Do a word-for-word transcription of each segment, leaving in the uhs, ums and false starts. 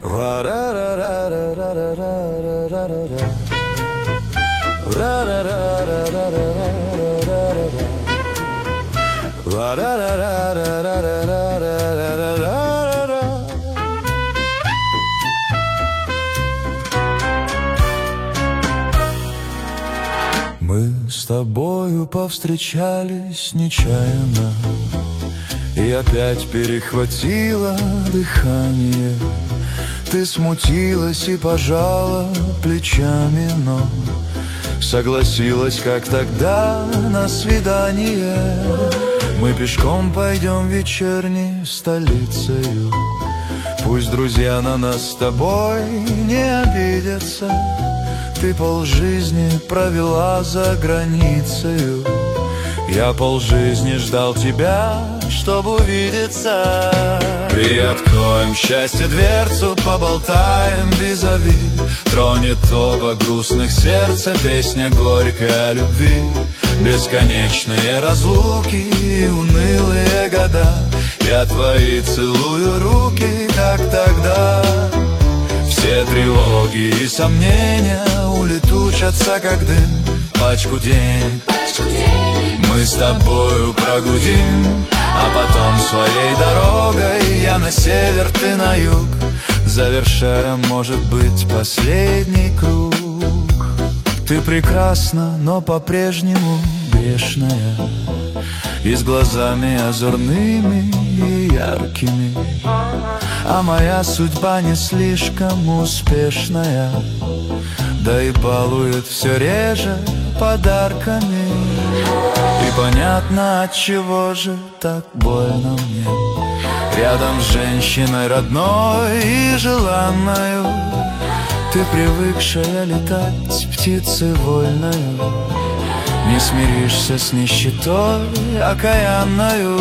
Мы с тобою повстречались нечаянно, и опять перехватило дыхание. Ты смутилась и пожала плечами, но согласилась, как тогда, на свидание. Мы пешком пойдем вечерней столицею. Пусть друзья на нас с тобой не обидятся. Ты полжизни провела за границею. Я полжизни ждал тебя, чтобы увидеться. Приоткроем счастье дверцу, поболтаем визави. Тронет оба грустных сердца песня горькая о любви. Бесконечные разлуки и унылые года. Я твои целую руки, как тогда. Все тревоги и сомнения улетучатся, как дым. Пачку денег мы с тобою прогудим, а потом своей дорогой я на север, ты на юг, завершая, может быть, последний круг. Ты прекрасна, но по-прежнему грешная, и с глазами озорными и яркими. А моя судьба не слишком успешная, да и балует все реже подарками. И понятно, отчего же так больно мне рядом с женщиной родной и желанною. Ты привыкшая летать птицей вольною, не смиришься с нищетой окаянною.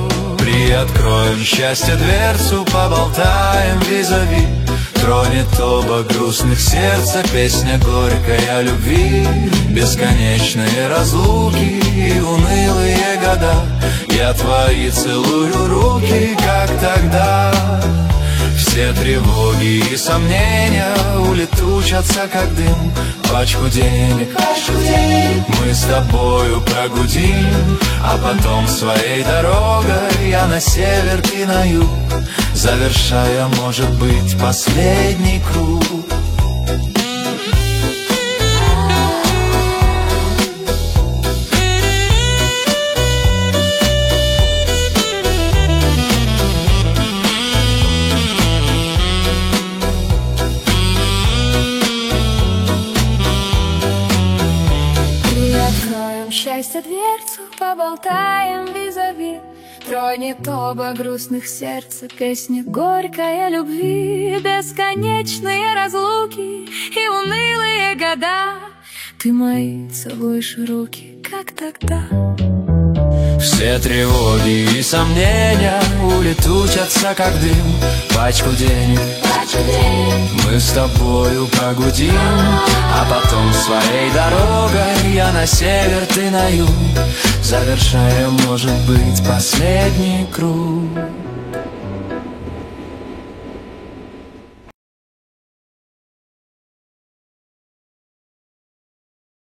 Приоткроем счастье дверцу, поболтаем визави. Тронет оба грустных сердца песня горькая о любви. Бесконечные разлуки и унылые года. Я твои целую руки, как тогда. Все тревоги и сомнения улетучатся, как дым. Пачку денег, пачку денег мы с тобою прогудим, а потом своей дорогой я на север, ты на юг, завершая, может быть, последний круг. Счастье дверцу, поболтаем визави. Тронет оба грустных сердца песня горькая о любви. Бесконечные разлуки и унылые года. Ты мои целуешь руки, как тогда. Все тревоги и сомнения улетучатся, как дым. Пачку денег, пачку денег мы с тобою прогудим, а потом своей дорогой я на север, ты на юг, завершая, может быть, последний круг.